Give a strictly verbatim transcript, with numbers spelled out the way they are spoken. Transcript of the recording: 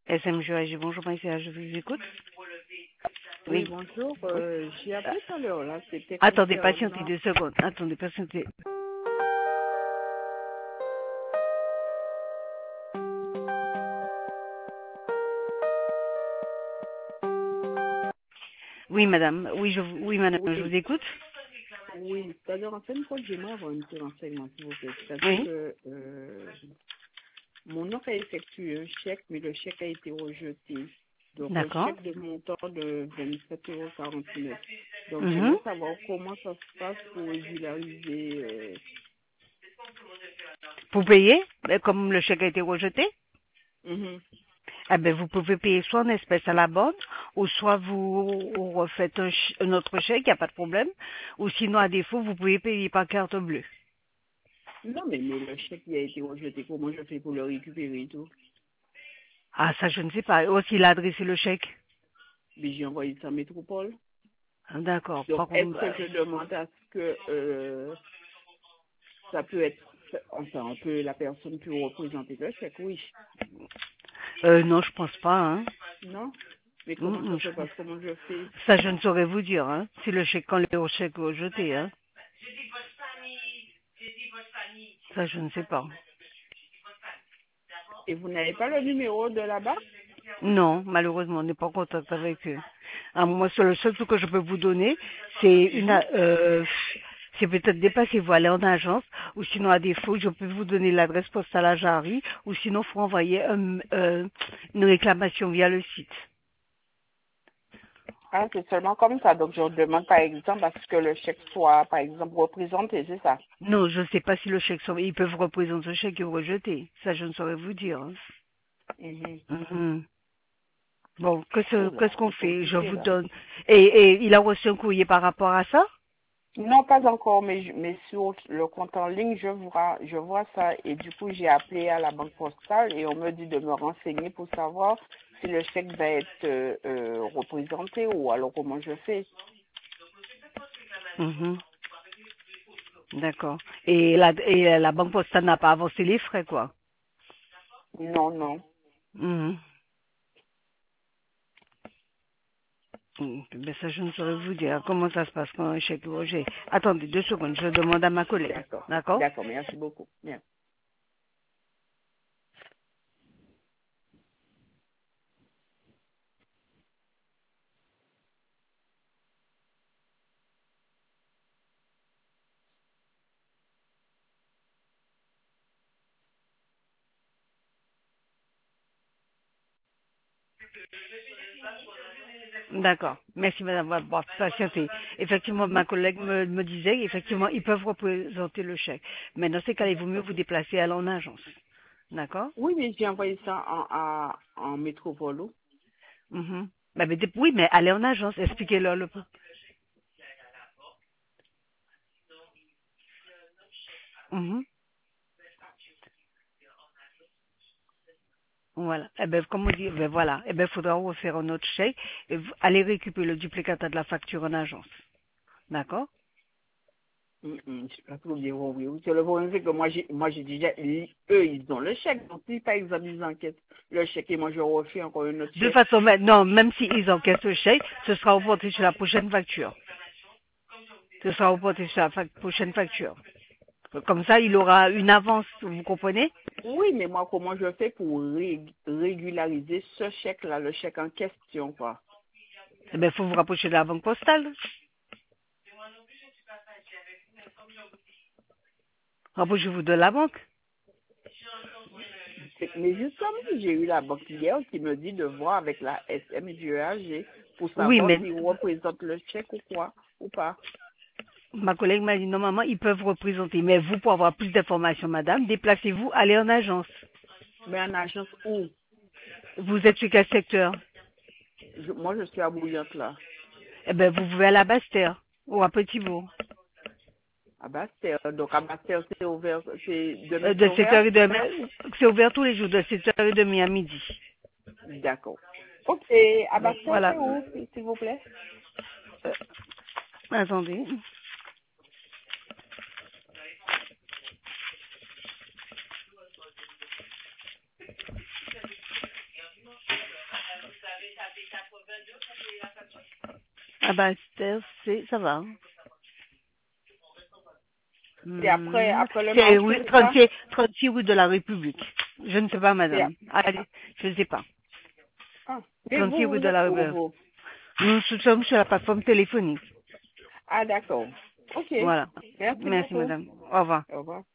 S M G A G, bonjour, Maïsia, je vous écoute. Oui, Oui. bonjour. Euh, j'ai appelé tout à l'heure, là. C'était Attendez, patientez concernant... deux secondes. Attendez, patientez. Oui, madame. Oui, je, vous- oui, madame, je vous Oui, écoute. oui. C'est-à-dire, en fin de compte, j'aimerais avoir un petit renseignement, s'il vous plaît. C'est-à-dire Oui. que euh, mon oncle a effectué un chèque, mais le chèque a été rejeté. Donc, un D'accord. chèque de montant de vingt-sept euros quarante-neuf. Donc, Mhm. j'aimerais savoir comment ça se passe pour régulariser... Euh... Vous payez, mais comme le chèque a été rejeté, mhm. eh ben, vous pouvez payer soit en espèces à la banque, ou soit vous refaites un, ch- un autre chèque, il n'y a pas de problème. Ou sinon, à défaut, vous pouvez payer par carte bleue. Non, mais, mais le chèque qui a été rejeté, comment je fais pour le récupérer et tout? Ah, ça, je ne sais pas. Aussi, il a adressé le chèque. Mais j'ai envoyé ça à Métropole. D'accord. Donc, Par est-ce contre, que bah, je demande à ce que euh, ça peut être, enfin, on peut, la personne peut représenter le chèque, oui. euh, non, je pense pas, hein. Non? Mais Mm, comment ça mm, se je- passe? Comment je fais? Ça, je ne saurais vous dire, hein. Si le chèque, quand le chèque est rejeté, hein. Ça, je ne sais pas. Et vous n'avez pas le numéro de là-bas? Non, malheureusement, on n'est pas en contact avec eux. Ah, moi, seul- le seul truc que je peux vous donner, c'est une, Mhm. a- euh, c'est peut-être dépasser, vous allez en agence, ou sinon, à défaut, je peux vous donner l'adresse postale à Jarry, ou sinon, faut envoyer un- euh, une réclamation via le site. Ah, c'est seulement comme ça. Donc, je demande, par exemple, à ce que le chèque soit, par exemple, représenté, c'est ça? Non, je ne sais pas si le chèque, sont- ils peuvent représenter ce chèque ou rejeter. Ça, je ne saurais vous dire, hein. Mhm. Mhm. Bon, qu'est-ce Oula, qu'est-ce qu'on c'est fait? Je compliqué, vous là. donne. Et, et il a reçu un courrier par rapport à ça? Non, pas encore, mais, je- mais sur le compte en ligne, je vois, je vois ça. Et du coup, j'ai appelé à la banque postale et on me dit de me renseigner pour savoir si le chèque va être euh, euh, représenté ou alors comment je fais. Mhm. D'accord. Et la, et la banque postale n'a pas avancé les frais, quoi. Non, non. Mhm. Mhm. Ben ça, je ne saurais vous dire comment ça se passe quand un chèque est rejeté. Attendez deux secondes, je demande à ma collègue. D'accord. D'accord? D'accord, merci beaucoup. Bien. D'accord. Merci, madame, d'avoir patienté. Effectivement, ma Mhm. collègue me, me disait, effectivement, ils peuvent représenter le chèque. Mais dans ces cas, il vaut mieux D'accord. vous déplacer à en agence. D'accord? Oui, mais j'ai envoyé ça en, à- en métropole. Mhm. Bah, mais dé- oui, mais allez en agence, expliquez-leur le peu. Mhm. Voilà. Eh ben, comme on dit, ben voilà. Eh ben, il faudra refaire un autre chèque et vous allez récupérer le duplicata de la facture en agence. D'accord? Hum, hum, je sais pas trop bien compris. Oui, c'est le problème, c'est que moi, j'ai, moi, j'ai déjà, ils- eux, ils ont le chèque. Donc, si, par exemple, ils enquêtent le chèque et moi, je refais encore un autre De chèque. façon, mais- non, même s'ils encaissent le chèque, ce sera reporté sur la prochaine facture. Ce sera reporté sur la fac- prochaine facture. Comme ça, il aura une avance, vous comprenez? Oui, mais moi, comment je fais pour ré- régulariser ce chèque-là, le chèque en question, quoi? Eh ben, il faut vous rapprocher de la banque postale. Rapprochez-vous de la banque. C'est- Mais justement, j'ai eu la banque hier qui me dit de voir avec la S M G A G pour Oui, savoir mais s'il représente le chèque ou quoi, ou pas. ma collègue m'a dit, normalement, ils peuvent représenter. Mais vous, pour avoir plus d'informations, madame, déplacez-vous, allez en agence. Mais en agence où? Vous êtes sur quel secteur? Je- moi, je suis à Bouillante, là. Eh ben, vous pouvez aller à Bastère ou à Petit-Bourg. À Bastère. Donc, à Bastère, c'est ouvert, c'est, demain, Euh, c'est de ouvert? sept heures trente, c'est ouvert tous les jours, de sept heures trente à midi. D'accord. Ok, à Donc, Bastère, voilà. c'est où, s'il s'il vous plaît? Euh, attendez. Ah bah, Esther, c'est, ça va. Hein. Et après, Hmm, après le c'est marché, oui, c'est ça? trente-six, trente-six rue de la République. Je ne sais pas, C'est, madame. Allez, je ne sais pas. ah. Et trente-six vous, rue vous de êtes la où, République. vous? Nous sommes sur la plateforme téléphonique. Ah, d'accord. Ok. Voilà. Merci Merci, beaucoup. madame. Au revoir. Au revoir.